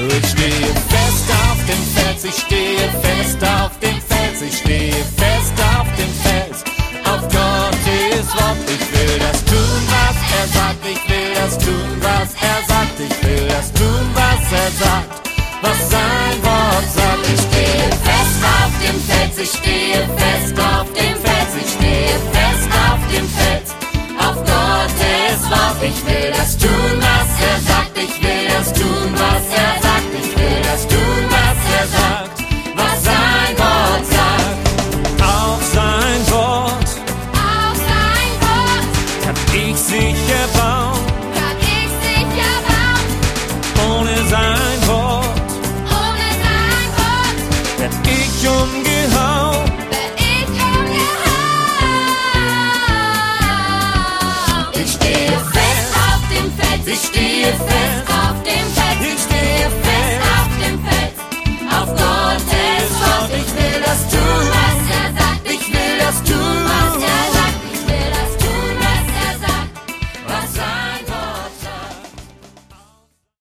Ich stehe fest auf dem Fels, ich stehe fest auf dem Fels, ich stehe fest auf dem Fels, auf Gottes Wort. Ich will das tun, was er sagt, ich will das tun, was er sagt, ich will das tun, was er sagt, was sein Wort sagt. Ich stehe fest auf dem Fels, ich stehe fest auf dem Fels, ich stehe fest auf dem Fels, auf Gottes Wort. Ich will das tun, was er sagt, ich will das tun, was er sagt, ich will das tun, was er sagt, was sein Wort sagt. Auf sein Wort kann ich sicher bauen. Ohne sein Wort werd ich umgehen.